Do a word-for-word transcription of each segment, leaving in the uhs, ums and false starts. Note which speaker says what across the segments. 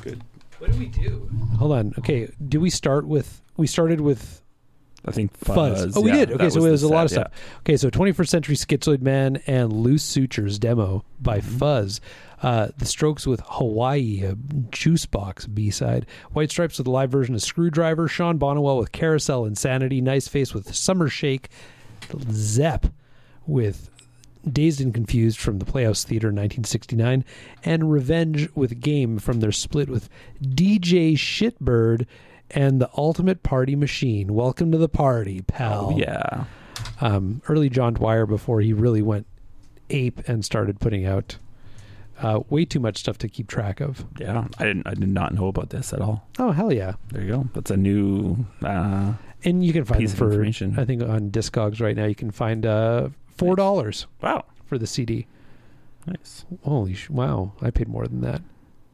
Speaker 1: good.
Speaker 2: What did we do? Hold on. Okay, did we start with? We started with.
Speaker 1: I think
Speaker 2: Fuzz.
Speaker 1: Fuzz.
Speaker 2: Oh, we
Speaker 1: yeah,
Speaker 2: did. Okay,
Speaker 1: that
Speaker 2: so
Speaker 1: was
Speaker 2: it was
Speaker 1: the
Speaker 2: a lot of
Speaker 1: set,
Speaker 2: stuff. Okay, so twenty-first Century Schizoid Man and Loose Sutures demo by
Speaker 1: Mm-hmm.
Speaker 2: Fuzz. Uh, the Strokes with Hawaii, a Juicebox B-side. White Stripes with a live version of Screwdriver. Sean Bonnewell with Carousel Insanity. Nice Face with Summer Shake. Zepp with Dazed and Confused from the Playhouse Theater in nineteen sixty-nine. And Revenge with Game from their split with D J Shitbird and the Ultimate Party Machine. Welcome to the party, pal.
Speaker 1: Oh, yeah.
Speaker 2: Um, early John Dwyer before he really went ape and started putting out uh, way too much stuff to keep track of.
Speaker 1: Yeah, I didn't. I did not know about this at all.
Speaker 2: Oh, hell yeah.
Speaker 1: There you go. That's a new uh,
Speaker 2: And you can find
Speaker 1: piece
Speaker 2: them
Speaker 1: of
Speaker 2: for,
Speaker 1: information.
Speaker 2: I think on Discogs right now, you can find uh, four dollars
Speaker 1: Wow.
Speaker 2: for the C D.
Speaker 1: Nice.
Speaker 2: Holy sh- wow. I paid more than that.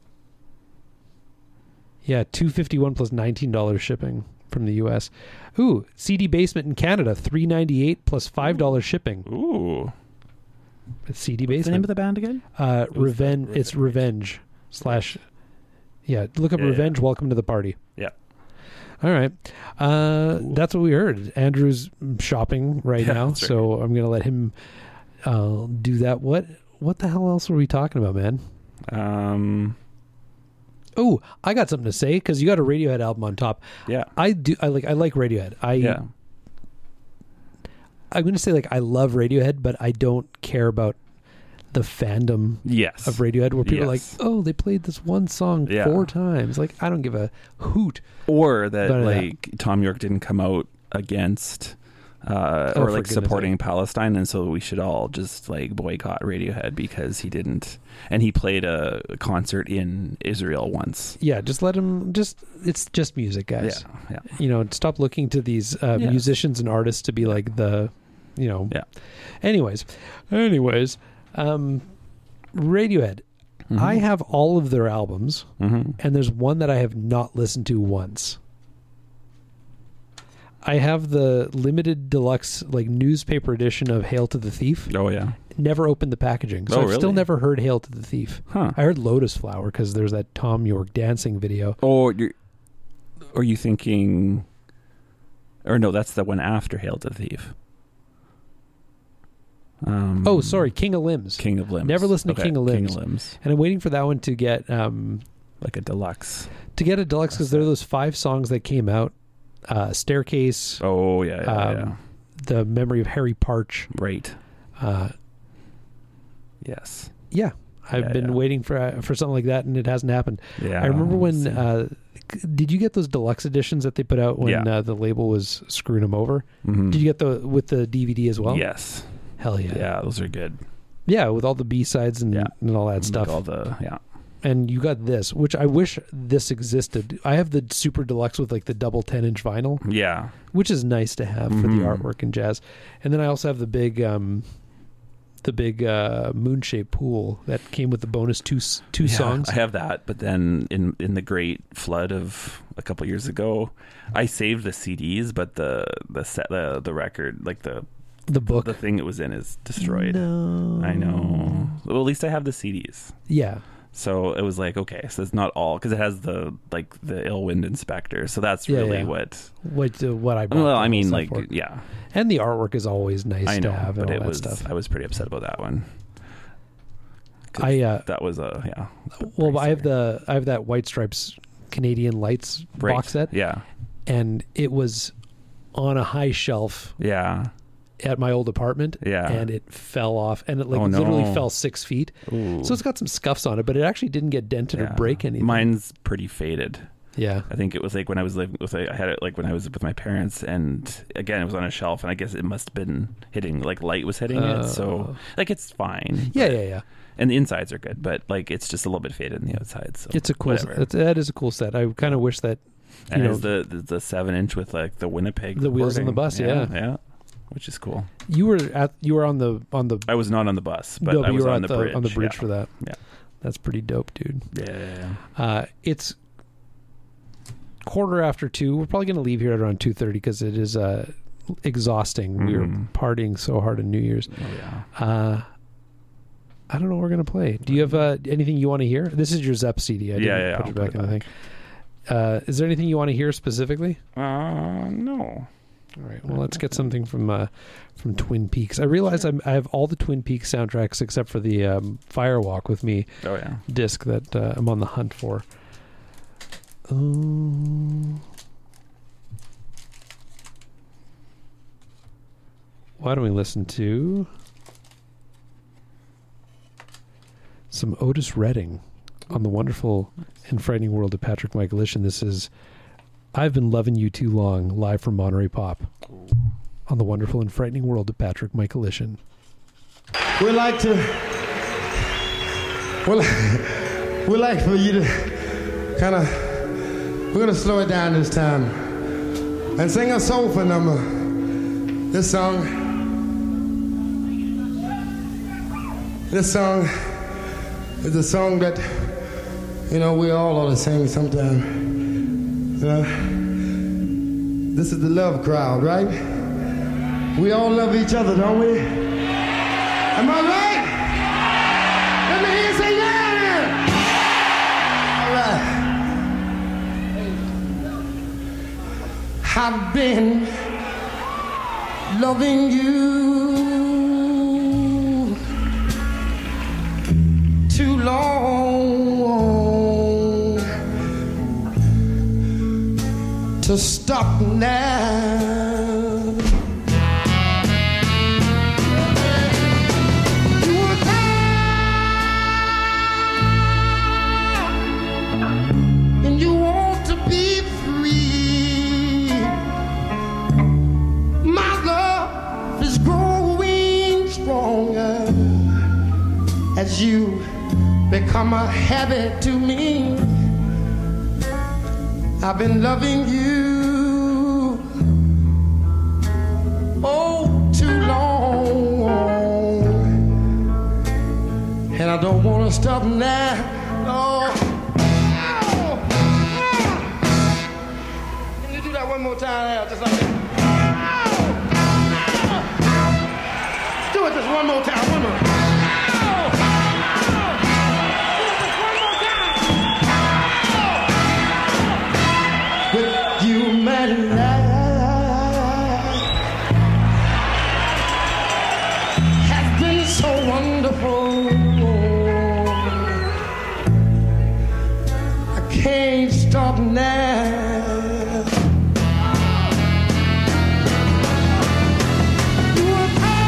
Speaker 2: Yeah, two hundred fifty-one dollars plus nineteen dollars shipping from the U S. Ooh, C D Basement in Canada, three hundred ninety-eight dollars plus five dollars shipping.
Speaker 1: Ooh.
Speaker 2: It's C D
Speaker 1: What's
Speaker 2: Basement.
Speaker 1: the name of the band again?
Speaker 2: Uh,
Speaker 1: It was the
Speaker 2: Revenge. It's Revenge slash. Yeah, look up
Speaker 1: Yeah, yeah.
Speaker 2: Revenge. Welcome to the party.
Speaker 1: Yeah.
Speaker 2: All right, uh,
Speaker 1: Cool.
Speaker 2: that's what we heard. Andrew's shopping right
Speaker 1: Yeah,
Speaker 2: now,
Speaker 1: that's right.
Speaker 2: so I'm gonna let him uh, do that. What What the hell else were we talking about, man?
Speaker 1: Um.
Speaker 2: Oh, I got something to say because you got a Radiohead album on top.
Speaker 1: Yeah.
Speaker 2: I do. I like. I like Radiohead. I.
Speaker 1: Yeah.
Speaker 2: I'm gonna say like I love Radiohead, but I don't care about the fandom
Speaker 1: Yes.
Speaker 2: of Radiohead where people
Speaker 1: Yes.
Speaker 2: are like, oh, they played this one song
Speaker 1: Yeah.
Speaker 2: four times. Like, I don't give a hoot.
Speaker 1: Or that
Speaker 2: None of that.
Speaker 1: like Tom York didn't come out against uh,
Speaker 2: Oh,
Speaker 1: or
Speaker 2: for
Speaker 1: like
Speaker 2: goodness
Speaker 1: supporting
Speaker 2: sake.
Speaker 1: Palestine, and so we should all just like boycott Radiohead because he didn't. And he played a concert in Israel once.
Speaker 2: Yeah, just let him. Just it's just music, guys.
Speaker 1: Yeah, yeah,
Speaker 2: You know, stop looking to these uh,
Speaker 1: Yes.
Speaker 2: musicians and artists to be like the, you know.
Speaker 1: yeah.
Speaker 2: Anyways, anyways, um, Radiohead.
Speaker 1: Mhm.
Speaker 2: I have all of their albums,
Speaker 1: Mhm.
Speaker 2: and there's one that I have not listened to once. I have the limited deluxe like newspaper edition of Hail to the Thief.
Speaker 1: Oh yeah.
Speaker 2: Never opened the packaging, so
Speaker 1: Oh,
Speaker 2: I've still
Speaker 1: really?
Speaker 2: never heard Hail to the Thief.
Speaker 1: Huh.
Speaker 2: I heard Lotus Flower because there's that Tom York dancing video.
Speaker 1: Or you're, are you thinking? Or no, that's the one after Hail to the Thief. Um,
Speaker 2: Oh, sorry, King of Limbs.
Speaker 1: King of Limbs.
Speaker 2: Never listened to
Speaker 1: Okay,
Speaker 2: King of
Speaker 1: King
Speaker 2: Limbs.
Speaker 1: of Limbs,
Speaker 2: And I'm waiting for that one to get um,
Speaker 1: like a deluxe.
Speaker 2: to get a deluxe because
Speaker 1: That's
Speaker 2: there are
Speaker 1: it.
Speaker 2: those five songs that came out: uh, Staircase,
Speaker 1: Oh yeah, yeah,
Speaker 2: um,
Speaker 1: yeah.
Speaker 2: The Memory of Harry Parch.
Speaker 1: Right.
Speaker 2: Uh,
Speaker 1: Yes.
Speaker 2: yeah, I've
Speaker 1: Yeah,
Speaker 2: been
Speaker 1: yeah.
Speaker 2: waiting for uh, for something like that, and it hasn't happened.
Speaker 1: Yeah.
Speaker 2: I remember when.
Speaker 1: same.
Speaker 2: Uh, c- did you get those deluxe editions that they put out when
Speaker 1: Yeah.
Speaker 2: uh, the label was screwing them over?
Speaker 1: Mhm.
Speaker 2: Did you get the with the D V D as well?
Speaker 1: Yes.
Speaker 2: Hell yeah.
Speaker 1: Yeah, those are good.
Speaker 2: Yeah, with all the B sides and,
Speaker 1: Yeah.
Speaker 2: and all that
Speaker 1: Like
Speaker 2: stuff.
Speaker 1: all the yeah.
Speaker 2: And you got this, which I wish this existed. I have the super deluxe with like the double ten inch vinyl,
Speaker 1: Yeah.
Speaker 2: which is nice to have for the
Speaker 1: Mhm.
Speaker 2: artwork and jazz. And then I also have the big, um, the big uh, moon shaped pool that came with the bonus two s- two
Speaker 1: Yeah,
Speaker 2: songs.
Speaker 1: I have that, but then in in the great flood of a couple years ago, I saved the C Ds, but the the set the the record like the
Speaker 2: the book.
Speaker 1: the thing it was in is destroyed.
Speaker 2: No.
Speaker 1: I know. Well, at least I have the C Ds.
Speaker 2: Yeah.
Speaker 1: So it was like, okay, so it's not all because it has the like the ill wind inspector. So that's
Speaker 2: Yeah,
Speaker 1: really
Speaker 2: yeah.
Speaker 1: what.
Speaker 2: What uh, what I bought.
Speaker 1: Well,
Speaker 2: the
Speaker 1: I
Speaker 2: whole
Speaker 1: mean,
Speaker 2: stuff
Speaker 1: like,
Speaker 2: for.
Speaker 1: yeah,
Speaker 2: and the artwork is always nice
Speaker 1: I know,
Speaker 2: to have and
Speaker 1: but
Speaker 2: all
Speaker 1: it
Speaker 2: that
Speaker 1: was.
Speaker 2: stuff.
Speaker 1: I was pretty upset about that one. 'Cause
Speaker 2: I uh,
Speaker 1: that was a yeah.
Speaker 2: well, I have
Speaker 1: pricier.
Speaker 2: the I have that White Stripes Canadian Lights
Speaker 1: Right.
Speaker 2: box set,
Speaker 1: Yeah,
Speaker 2: and it was on a high shelf
Speaker 1: yeah,
Speaker 2: at my old apartment,
Speaker 1: yeah.
Speaker 2: and it fell off, and it like
Speaker 1: Oh,
Speaker 2: literally
Speaker 1: no.
Speaker 2: fell six feet.
Speaker 1: Ooh.
Speaker 2: So it's got some scuffs on it, but it actually didn't get dented
Speaker 1: Yeah.
Speaker 2: or break anything.
Speaker 1: Mine's pretty faded.
Speaker 2: Yeah,
Speaker 1: I think it was like when I was living with, I had it like when I was with my parents, and again it was on a shelf, and I guess it must have been hitting like light was hitting
Speaker 2: Uh.
Speaker 1: it, so like it's fine.
Speaker 2: yeah,
Speaker 1: but-
Speaker 2: yeah, yeah.
Speaker 1: And the insides are good, but like it's just a little bit faded in the outside. So
Speaker 2: It's a cool.
Speaker 1: whatever.
Speaker 2: It's, that is a cool set. I kind of wish that
Speaker 1: And
Speaker 2: you
Speaker 1: it
Speaker 2: know,
Speaker 1: has the, the the seven inch with like the Winnipeg,
Speaker 2: The wheels on the
Speaker 1: recording.
Speaker 2: bus, yeah.
Speaker 1: yeah, which is cool.
Speaker 2: you were at you were on the on the
Speaker 1: I was not on the bus, but
Speaker 2: no,
Speaker 1: I
Speaker 2: you
Speaker 1: was
Speaker 2: were
Speaker 1: on
Speaker 2: at
Speaker 1: the, bridge.
Speaker 2: on the bridge
Speaker 1: yeah.
Speaker 2: for that.
Speaker 1: Yeah.
Speaker 2: That's pretty dope, dude.
Speaker 1: Yeah, yeah, yeah.
Speaker 2: Uh, it's quarter after two. We're probably going to leave here at around two thirty because it is uh, exhausting. We were
Speaker 1: Mhm.
Speaker 2: partying so hard on New Year's.
Speaker 1: Oh yeah.
Speaker 2: Uh, I don't know what we're going to play. Do you have uh, anything you want to hear? This is your Zepp C D. I didn't
Speaker 1: Yeah, yeah,
Speaker 2: put
Speaker 1: I'll
Speaker 2: it
Speaker 1: put
Speaker 2: back
Speaker 1: it
Speaker 2: in the thing.
Speaker 1: back.
Speaker 2: Uh, is there anything you want to hear specifically?
Speaker 1: Uh, no.
Speaker 2: All right. Well, let's get something from uh, from Twin Peaks. I realize I'm, I have all the Twin Peaks soundtracks except for the um, Firewalk with Me
Speaker 1: Oh, yeah.
Speaker 2: disc that uh, I'm on the hunt for. Um, why don't we listen to some Otis Redding on the wonderful and frightening world of Patrick Michaelish, and this is I've Been Loving You Too Long, live from Monterey Pop on the wonderful and frightening world of Patrick Michaelish.
Speaker 3: We'd like to well, we'd like for you to kind of, we're going to slow it down this time and sing a soulful number. This song, this song is a song that, you know, we all ought to sing sometime. You know, this is the love crowd, right? We all love each other, don't we? Am I right? Let me hear you say yeah! All right. I've been loving you too long to stop now. You were there and you want to be free. My love is growing stronger as you become a habit to me. I've been loving you oh too long, and I don't want to stop now. Oh. Oh. Can you do that one more time now, just like that? Oh. Do it just one more time, one more. Can't stop now. You were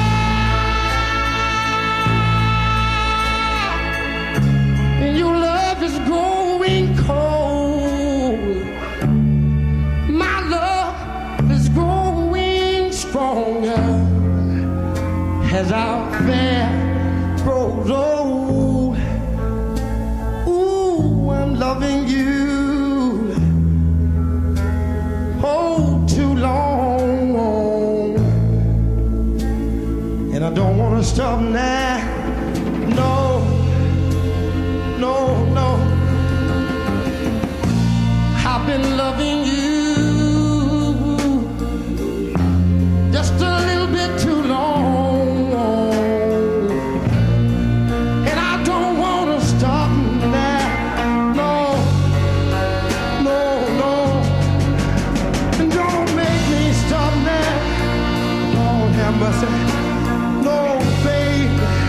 Speaker 3: there, and your love is growing cold. My love is growing stronger as our affair grows old. Ooh, I'm loving you oh too long, and I don't want to stop now. No, no, no. I've been loving you just a little bit too long, and I don't want to stop now. No, no, no. And don't make me stop now. Lord have mercy. No, baby.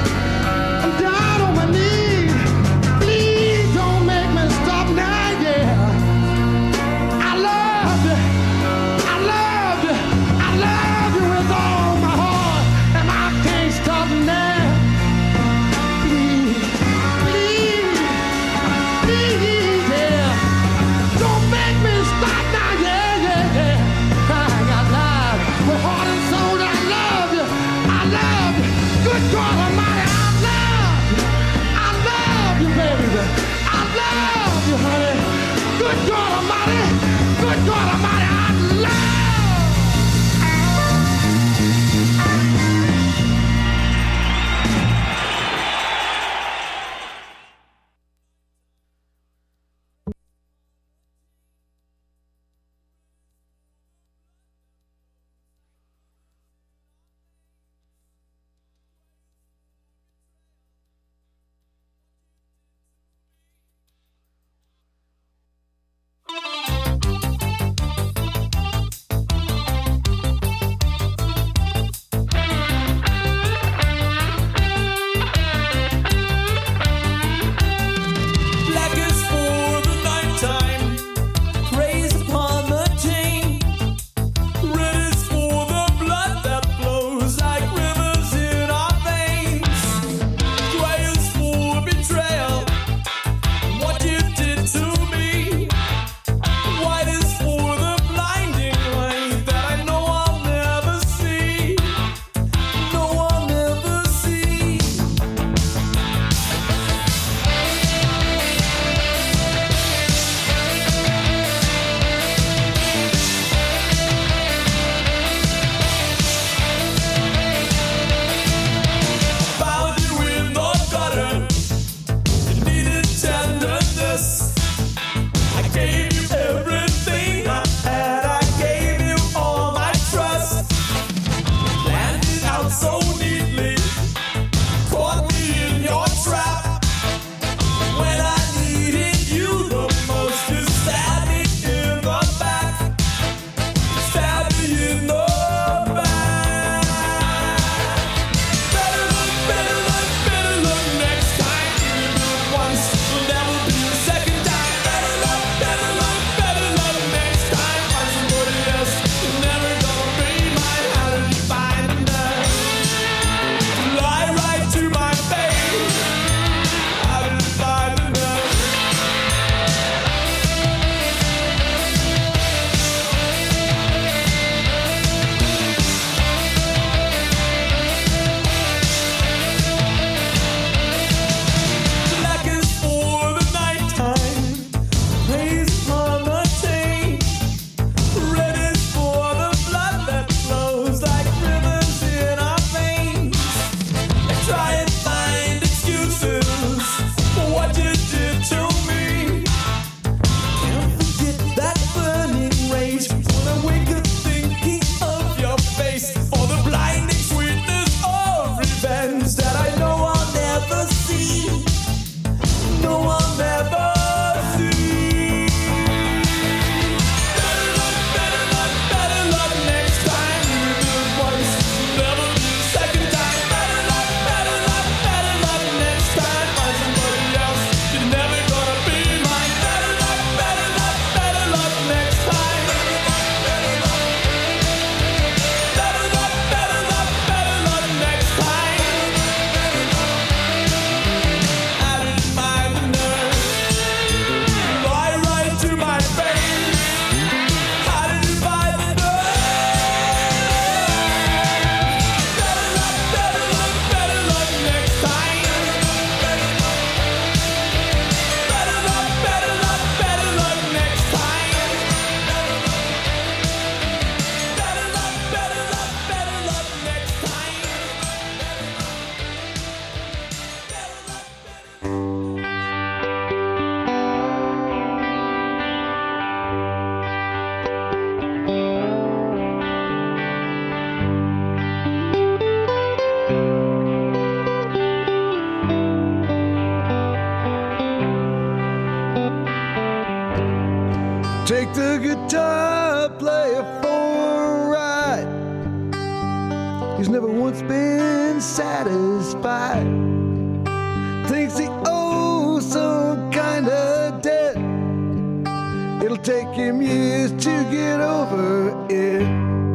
Speaker 3: Take the guitar, play it for a ride. He's never once been satisfied. Thinks he owes some kind of debt. It'll take him years to get over it.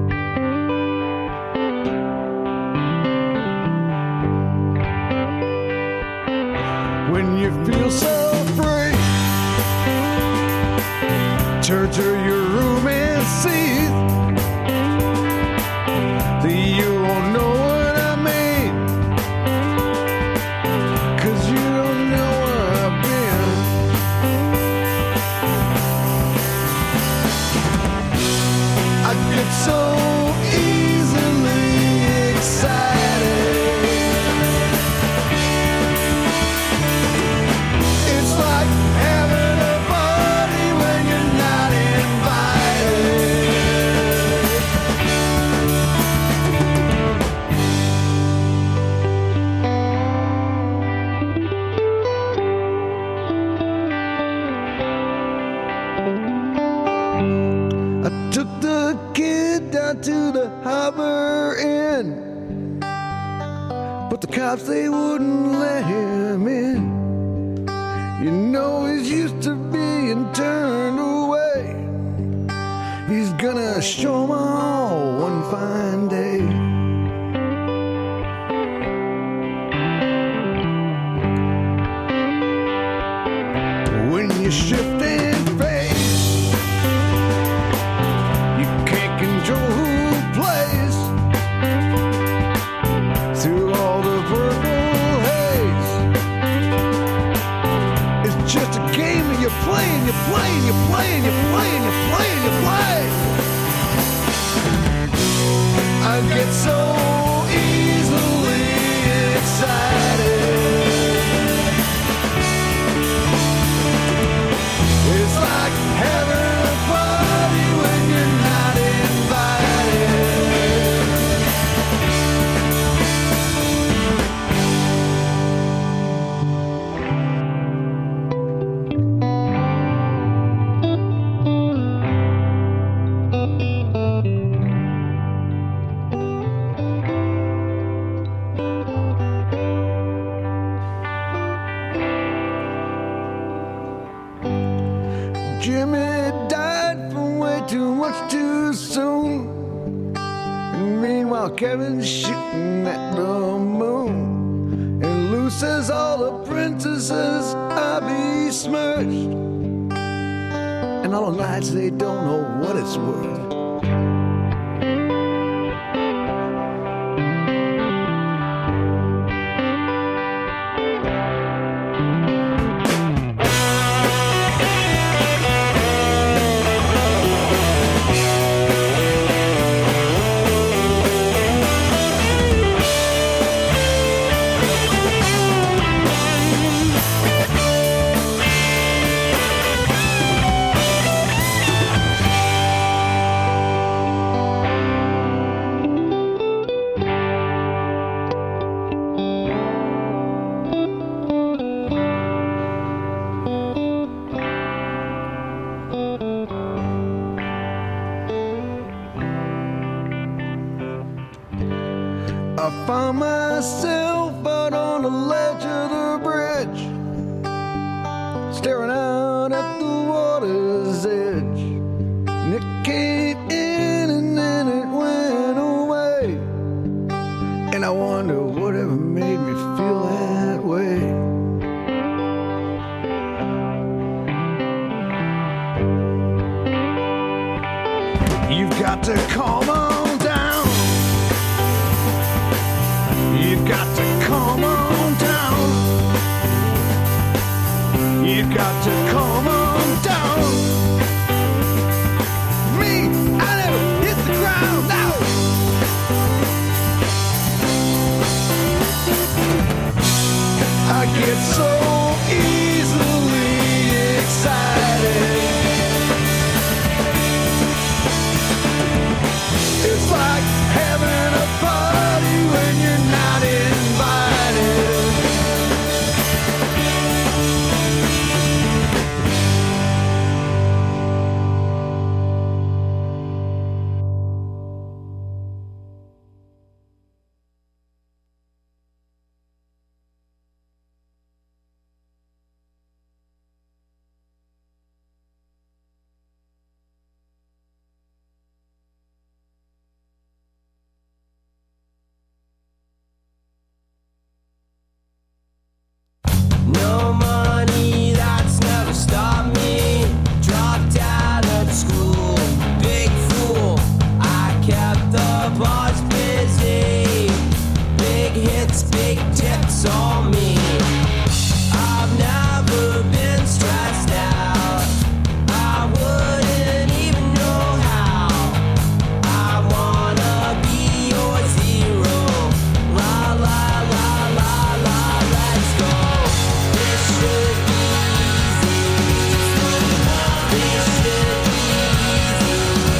Speaker 3: When you feel so free, turn to your room and see that you won't know what I mean, 'cause you don't know where I've been. I get so easily excited. It's like having a party when you're not invited. I took the kid down to the Harbor Inn, but the cops, they wouldn't let him in. You know he's used to being turned away. He's gonna show 'em all one fine day. When you shift in face, you can't control who plays through all the purple haze. It's just a game and you're playing, you're playing, you're playing, you're playing, you're playing, you play. I get so easily excited. It's like having a party when you're not invited. Jimmy died from way too much too soon. And meanwhile, Kevin's shooting at the moon. And Lou says all the princesses are besmirched. And all the nights they don't know what it's worth. I found myself out on the ledge of the bridge, staring out at the water's edge. And it came in and then it went away. And I wonder whatever made me feel that way. You've got to calm on down. You've got to calm on down. You've got to calm on down. Me, I never hit the ground now. I get so easily excited. It's like having a party when you're not invited.
Speaker 4: no money, that's never stopped me. Dropped out of school, big fool. I kept the boss busy. Big hits, big tips on me. I've never been stressed out. I wouldn't even know how. I wanna be your zero. La la la la la, let's go. This should be easy. This should be easy.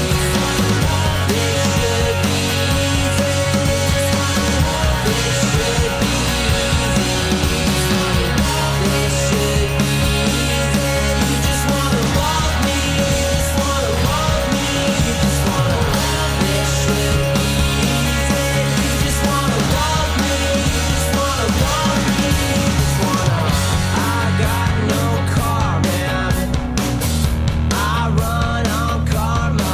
Speaker 4: This should be easy. This should be easy. This should be easy. You just wanna love me. You just wanna love me. You just wanna. This should be easy. You just wanna love me. You just wanna love me. You just wanna. I got no car, man. I run on karma.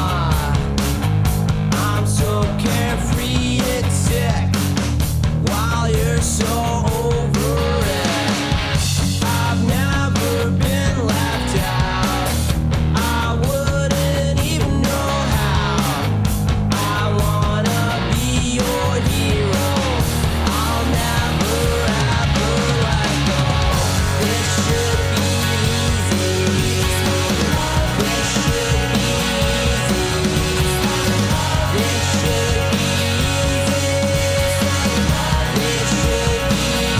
Speaker 4: I'm so carefree, it's sick. While you're so over it, I've never been left out. I wouldn't even know how. I wanna be your hero. I'll never ever let go. This should be easy. This should be easy. This should be easy. This should be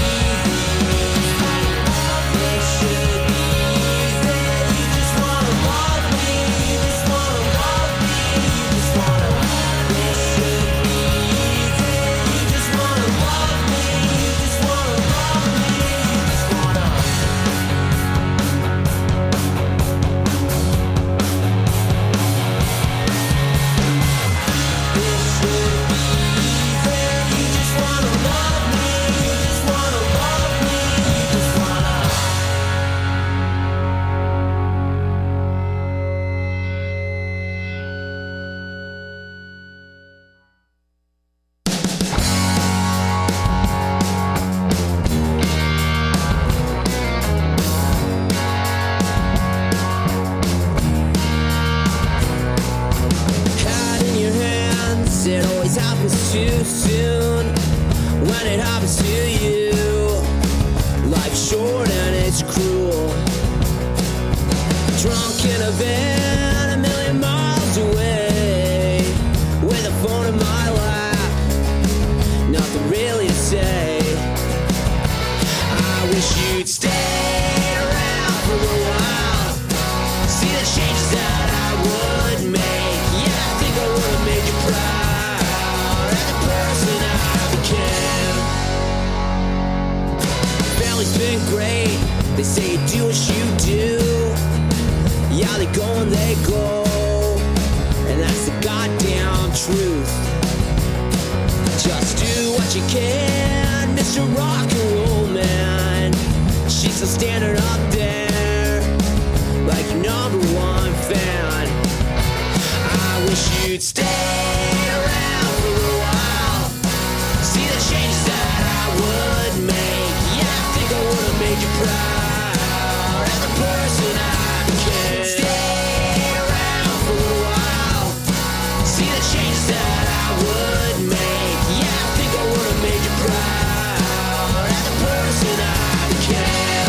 Speaker 4: easy. This should be easy. You just wanna love me. You just wanna love me. You just wanna. This should be easy. You just wanna love me. You just wanna love me. You just wanna. This should be easy. You just wanna love me. You just wanna love me. You just wanna. Hat in your hands, it always happens too soon. When it happens to you, life's short and it's cruel. Drunk in a van, a million miles away, with a phone in my lap, nothing really to say. I wish you'd stay around for a while. See the changes that I would make. Yeah, I think I would have made you proud. And the person I became. Family's been great. They say you do what you do. Yeah, they go and they go. And that's the goddamn truth. Just do what you can, Mister Rock and Roll Man. She's still standing up there like your number one fan. I wish you'd stay around for a while. See the changes that I would make. Yeah, I think I would have made you proud. And the person I became. Stay around for a while. See the changes that I would make. Yeah, I think I would have made you proud. And the person I became.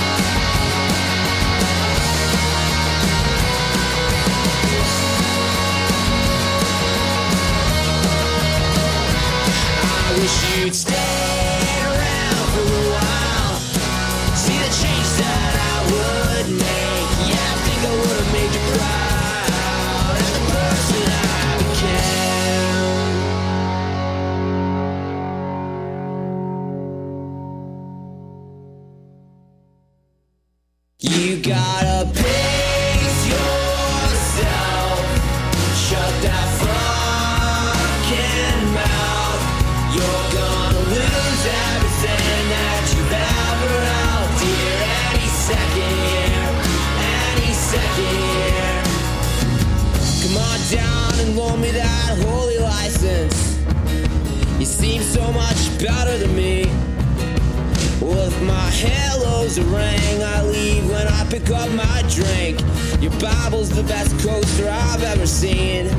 Speaker 4: I wish you'd stay around for a while. See the changes that I would make. Yeah, I think I would have made you proud. And the person I became. You gotta pace yourself. Shut that fucking mouth. You're gonna lose everything that you've ever held dear. Any second here, any second here. Come on down and loan me that holy license. You seem so much better than me. With my halos a ring, I leave when I pick up my drink. Your Bible's the best coaster I've ever seen.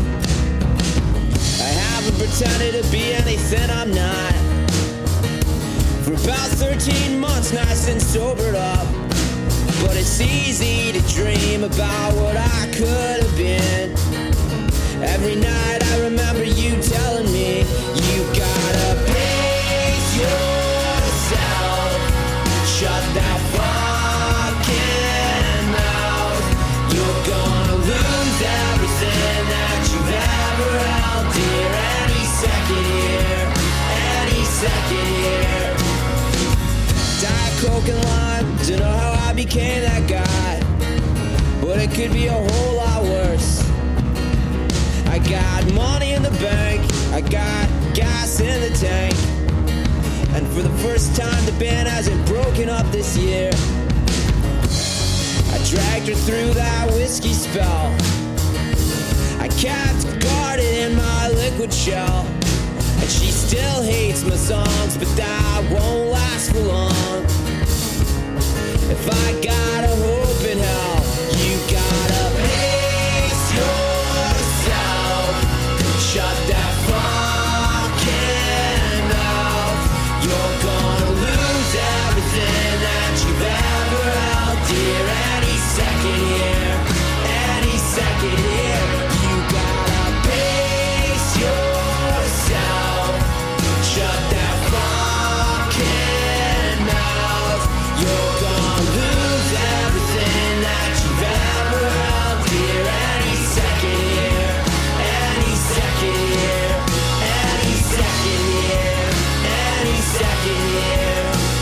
Speaker 4: I haven't pretended to be anything I'm not. For about thirteen months, nice and sobered up. But it's easy to dream about what I could have been. Every night I remember you telling me, you gotta pace yourself. Shut that fucking mouth. You're gonna lose everything that you've ever held dear. Any second here, any second here. Diet Coke and lime, don't know how I became that guy, but it could be a whole lot worse. I got money in the bank, I got gas in the tank, and for the first time the band hasn't broken up this year. I dragged her through that whiskey spell, I kept guarded in my liquid shell, and she still hates my songs, but that won't last for long. If I gotta hope in hell, you gotta pace yourself. Shut that fucking mouth. You're gonna lose everything that you've ever held dear. Any second here, any second here. You gotta pace yourself. Shut that fucking mouth. You're gonna lose everything that you've ever held dear. Any second here, any second here, any second here, any second here.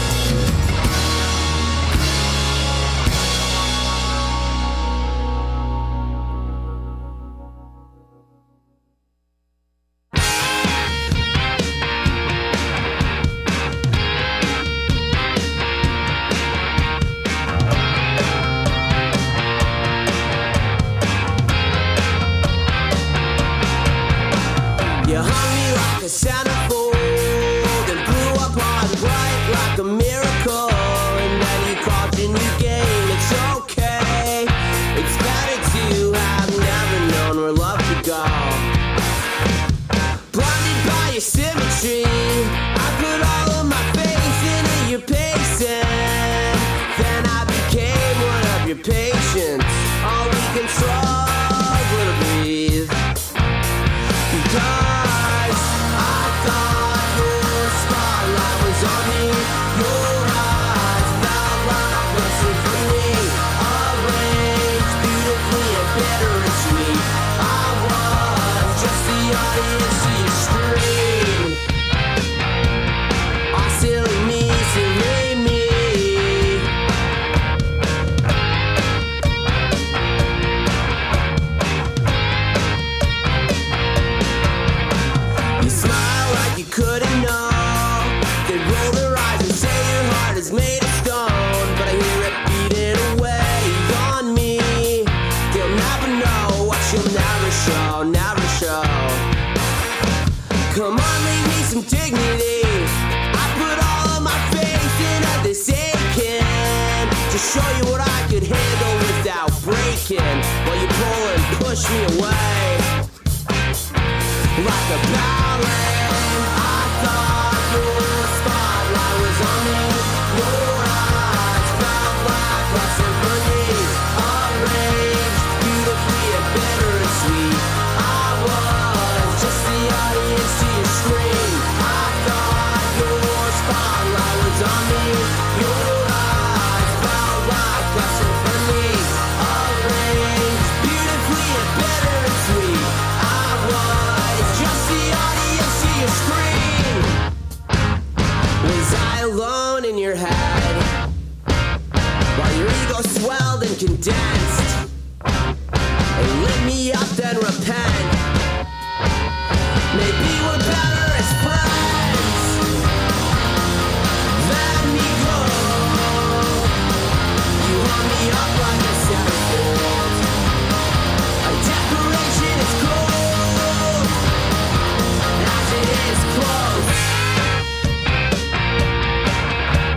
Speaker 4: You hung me like a centerfold and blew up hard and bright like a miracle. And then you called your new game. It's okay. It's better to have never known where love could go. Blinded by your symmetry, I put all of my faith into your pacing. Then I became one of your patients. All we can struggle to breathe. Because I thought your spotlight was on me. Your eyes felt like a symphony, arranged beautifully and bittersweet. I was just the audience to your scream. Oh, silly me, silly me. You smile like you couldn't know. They roll their eyes and say your heart is made of stone. But I hear it beating away on me. They'll never know what you'll never show, never show. Come on, leave me some dignity. I put all of my faith into this aching to show you what I could handle without breaking. While you pull and push me away like a ballet. I thought your spotlight was on me. Your eyes felt like a symphony, arranged beautifully and bittersweet. I was just the audience to your scream. I thought your spotlight was on me. Your eyes felt like a symphony, arranged beautifully and bittersweet. I was just the audience to your scream. Was I alone in your head while your ego swelled and condensed? And lit me up, then repent. Maybe we're better as friends. Let me go. You hung me up like a centerfold. Our decoration is cold as it is close.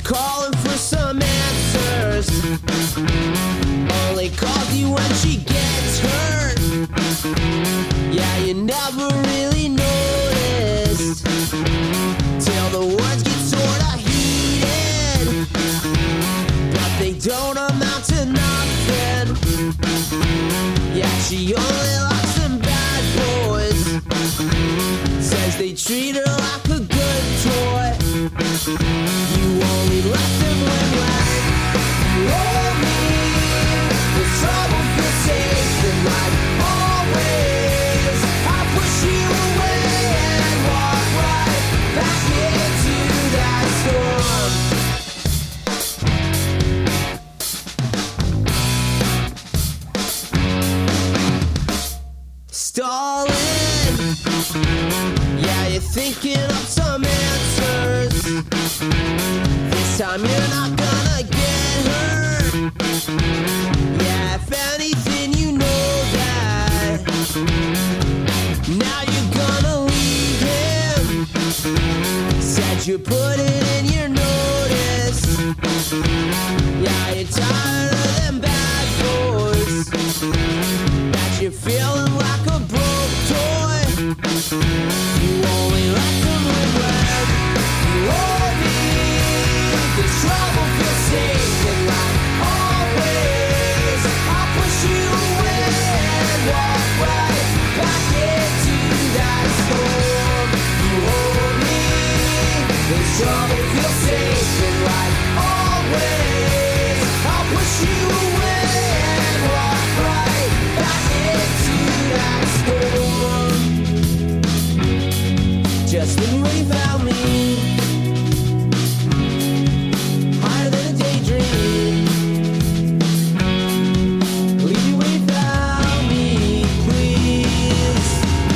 Speaker 4: calling for some answers. Only calls you when she gets hurt. Yeah, you never really noticed till the words get sorta heated, but they don't amount to nothing. Yeah, she only likes them bad boys. Says they treat her like a good toy. You only let them live like you owe me. The trouble feels safe and like always I push you away and walk right back into that storm. Stalling. Yeah, you're thinking of some answers. This time you're not gonna get hurt. Yeah, if anything, you know that. Now you're gonna leave him. Said you put it in your notice. Yeah, you're tired of them bad boys. That you're feeling like a broke toy. You only let them live where you owe me. The trouble feels safe and like always I'll push you away and walk right back into that storm. You owe me. The trouble feels safe and like always I'll push you away and walk right back into that storm. Just when you really found me, higher than a daydream. Leave you without me, please.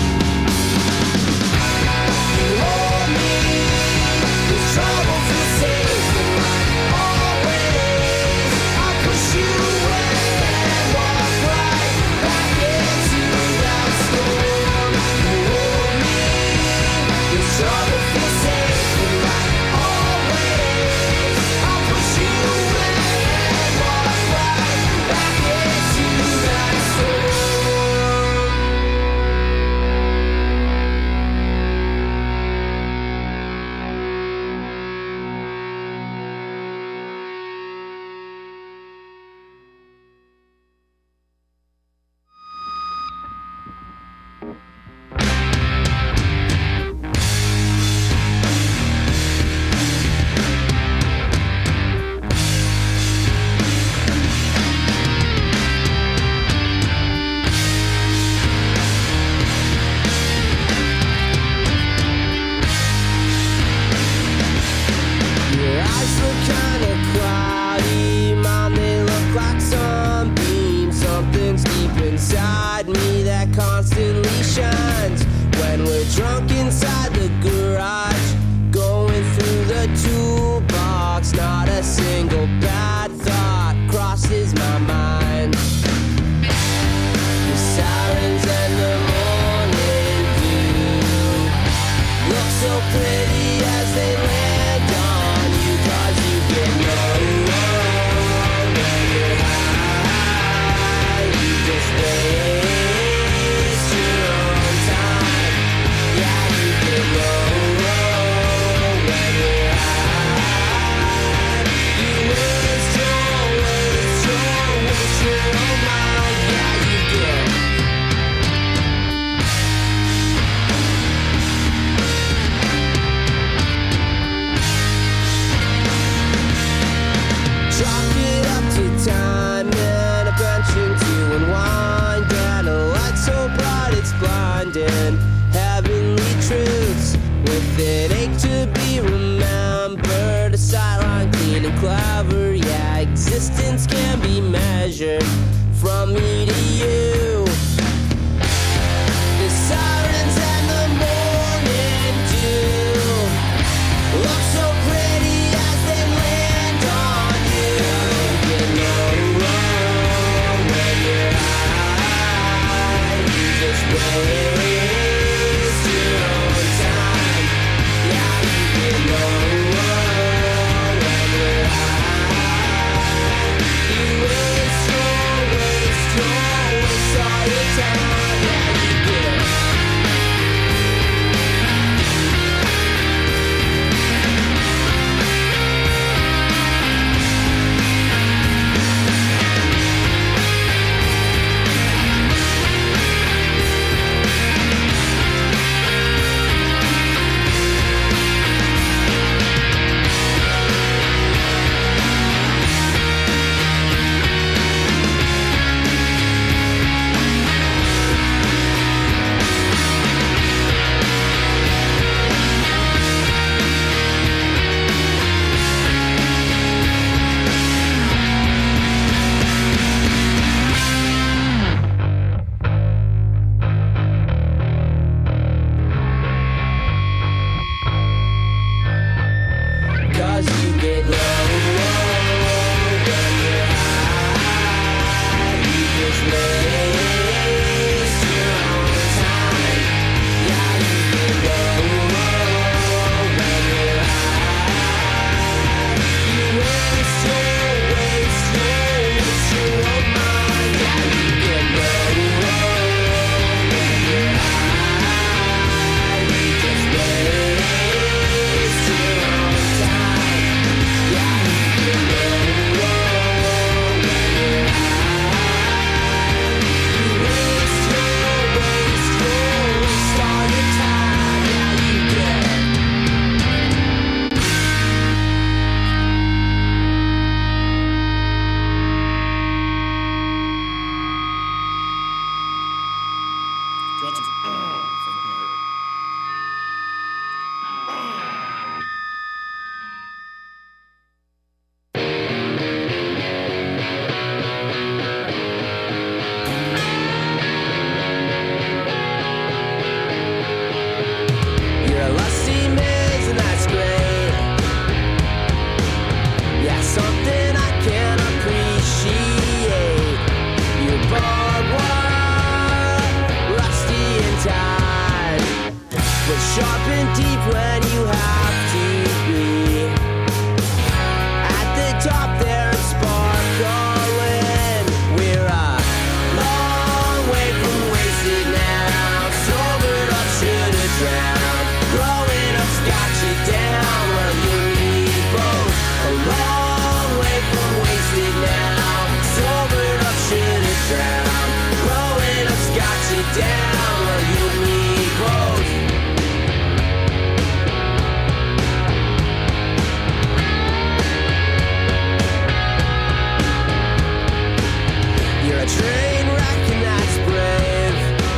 Speaker 4: You hold me. This trouble feels safe and like always I'll push you away and walk right back into that storm. You hold me. This trouble feels safe and like always I'll push you away and walk right back into that storm. Your eyes look kinda cloudy, Mom, they look like sunbeams. Something's deep inside me that constantly shines. When we're drunk inside the garage, going through the toolbox, not a single bad thought crosses my mind. The sirens and the morning dew look so pretty as they land on you, 'cause you get nowhere when you're high. You just waste your own time. Yeah, you get nowhere when you're high. You waste your, waste your, waste your own mind. Yeah, you get. Chalk it up to time and a pension to unwind, and a light so bright it's blinding. Heavenly truths with an ache to be remembered. A sideline clean and clever. Yeah, existence can be measured from me to you. The sirens and the morning dew look so pretty as they land on you. You know when you're high, you just waste your own time. Yeah, you know when you're deep when you have to be. At the top there it's sparkling. We're a long way from wasted now. Sobered up, should've drowned. Growing up's got you down. Well, you need both. A long way from wasted now. Sobered up, should've drowned. Growing up's got you down. Well, you need both. You're a train wreck and that's brave.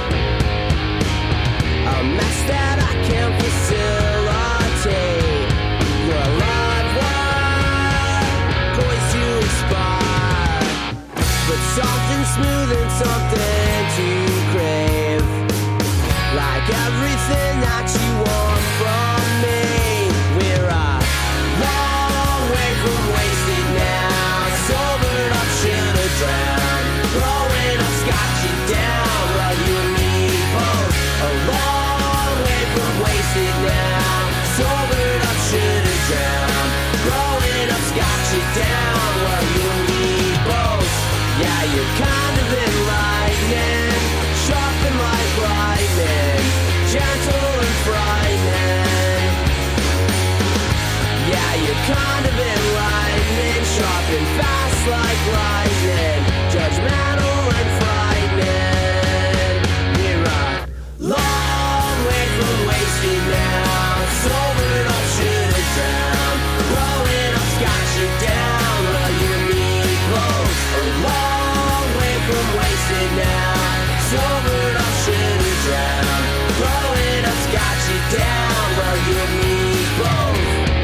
Speaker 4: A mess that I can't facilitate. You're a live wire, poised to expire. But something smooth and something to crave. Like everything that you want from me. We're a long way from wasted now. Sobered up, should've drowned. Growing up's got you down. Well, you need both. A long way from wasted now. Sobered up, should've drowned. Growing up's got you down. Well, you need both. Yeah, you're kind of enlightening, sharpened like lightning, gentle and frightening. Yeah, you're kind of enlightening, sharp and fast like lightning, judgmental and frightening. We're a long way from wasted now. Sobered up, should've drowned. Growing up's got you down. Well, you need both. A long way from wasted now. Sobered up, should've drowned. Growing up's got you down. Well, you need both.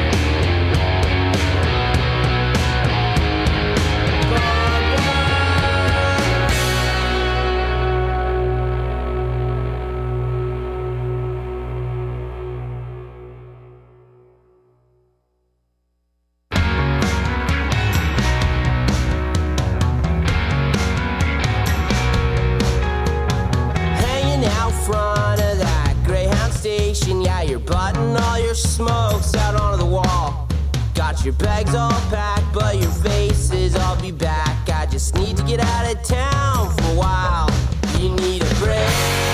Speaker 4: Hanging out front of that Greyhound station. Yeah, you're butting all your smokes out onto the wall. Got your bags all packed, but your face is I'll be back. I just need to get out of town for a while. You need a break.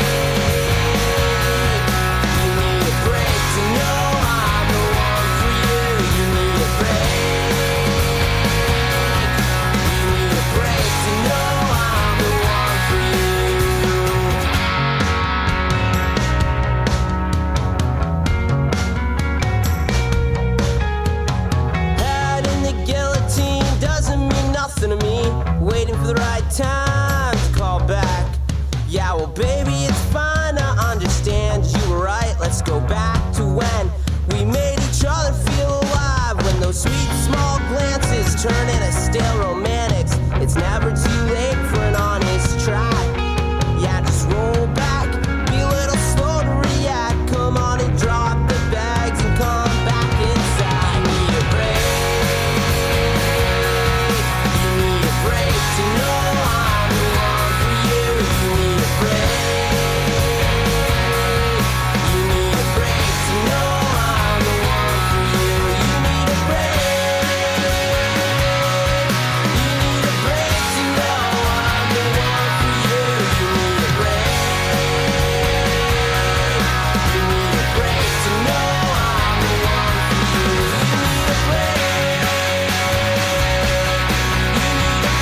Speaker 4: You need a break to know I'm the one for you. You need a break. You need a break to know I'm the one for you. Head in the guillotine doesn't mean nothing to me. Waiting for the right time to call back. Yeah, well, baby, it's fine. I understand you were right. Let's go back to when we made each other feel alive. When those sweet small glances turn into stale romantics. It's never too late for an honest try. Yeah, just roll back, be a little slow to react. Come on and drop the bags and come back inside. You need a break. You need a break to know I'm the one for you. You need a break. You need a break to know I'm the one for you. You need a break. You need a break to know I'm the one for you. You need a break. You need a break to know I'm the one for you. You need a break. You need a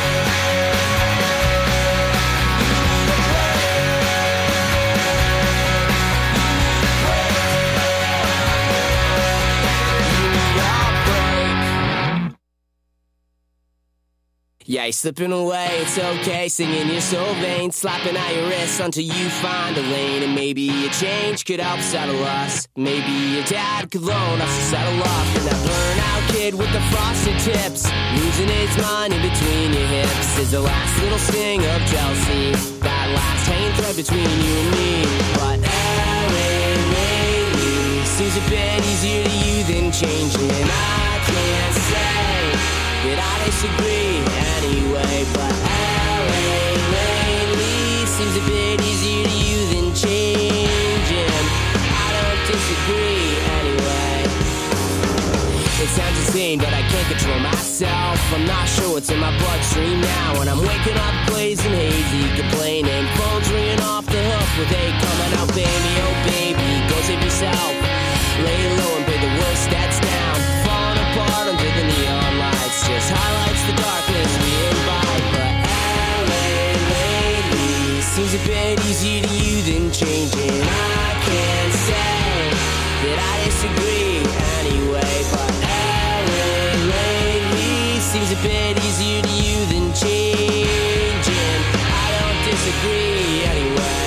Speaker 4: Yeah, you're slipping away, it's okay, singing you're so vain, slapping at your wrists until you find a lane. And maybe a change could help settle us. Maybe your dad could loan us to settle up. And that burnout kid with the frosted tips, losing his mind in between your hips, is the last little sting of jealousy, that last hanging thread between you and me. But Aaron lately seems a bit easier to you than changing. And I can't say that I disagree anyway, but L A lately seems a bit easier to you than changing. I don't disagree. disagree anyway. It sounds insane, but I can't control myself. I'm not sure what's in my bloodstream now. When I'm waking up blazing hazy, complaining, phone's ringing off the hook with hate coming out, baby, oh baby, go save yourself. Lay low and pay the worst that's down. Falling apart under the neon lights, just highlights the darkness we invite. But L A lately seems a bit easier to you than changing. I can't say that I disagree anyway, but L A lately seems a bit easier to you than changing. I don't disagree anyway.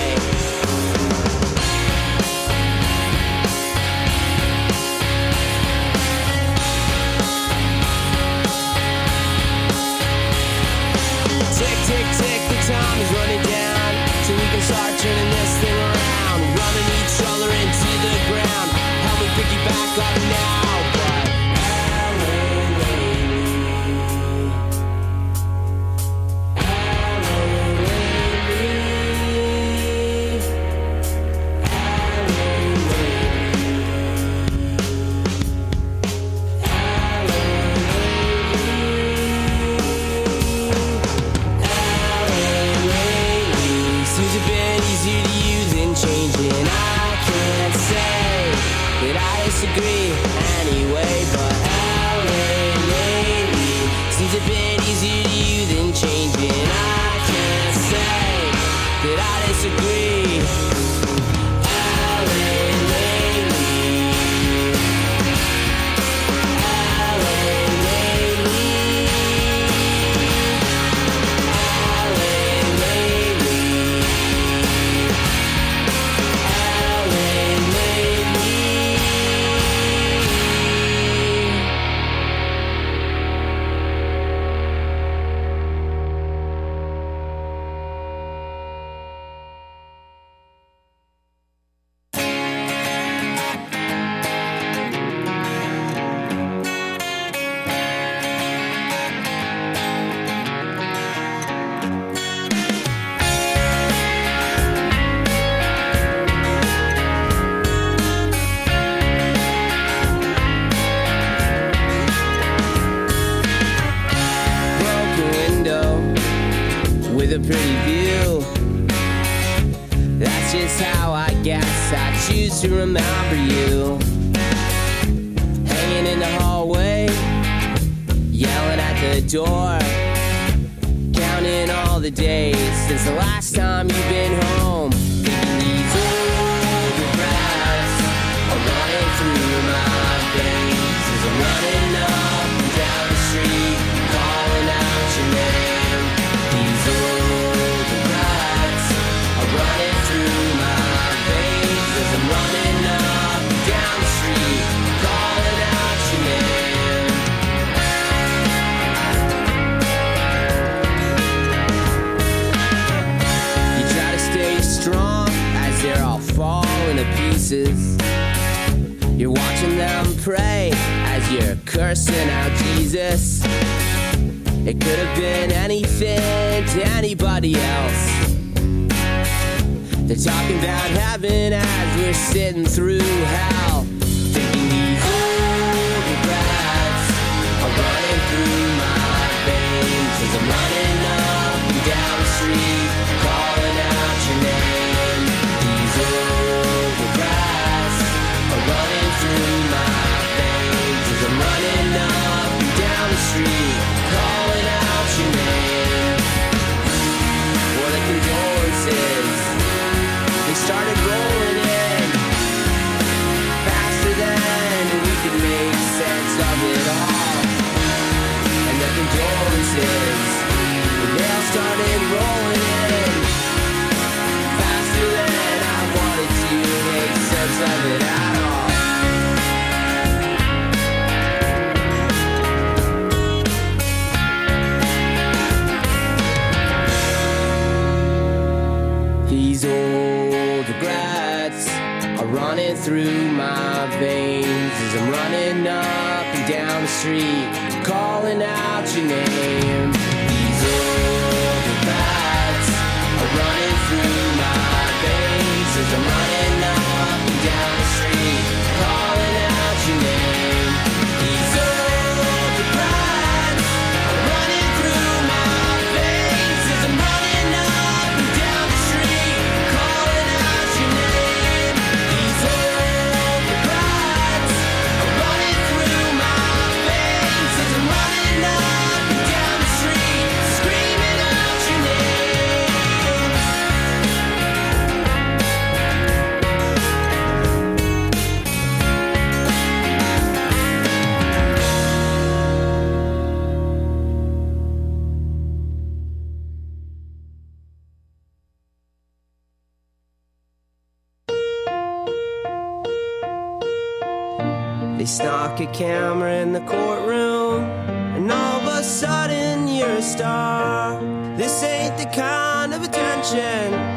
Speaker 4: Tick, tick, tick, the time is running down, so we can start turning this thing around, running each other into the ground. Help me pick you back up now, but L A lately, L A lately, L A lately seems a bit easier to you than changing. I can't say that I disagree anyway, but L A lately seems a bit easier to you than changing. I can't say that I disagree. L A lately, L A lately, L A lately, L A lately. Broken window with a pretty view. That's just how I guess I choose to remember you. Hanging in the hallway, yelling at the door, counting all the days since the last time you've been home. Thinking these old regrets are running through my veins as I'm running up and down the street, calling out your name. These old regrets are running through my veins as I'm running up and down the street, calling out your name. You try to stay strong as they're all falling to pieces. You're watching them pray as you're cursing out Jesus. It could have been anything to anybody else. They're talking about heaven as we're sitting through hell. Thinking these old regrets are running through my veins as I'm running up and down the street, calling out your name. These old regrets are running through my veins as I'm running up and down the street, calling out your name. What a condolences. They started rolling in faster than we could make sense of it all. And the condolences, they all started rolling in faster than I wanted to make sense of it at all. These old regrets are running through my veins as I'm running up and down the street, calling out your name. These old regrets are running through my veins as I'm running up and down the street, They snuck a camera in the courtroom, and all of a sudden you're a star. This ain't the kind of attention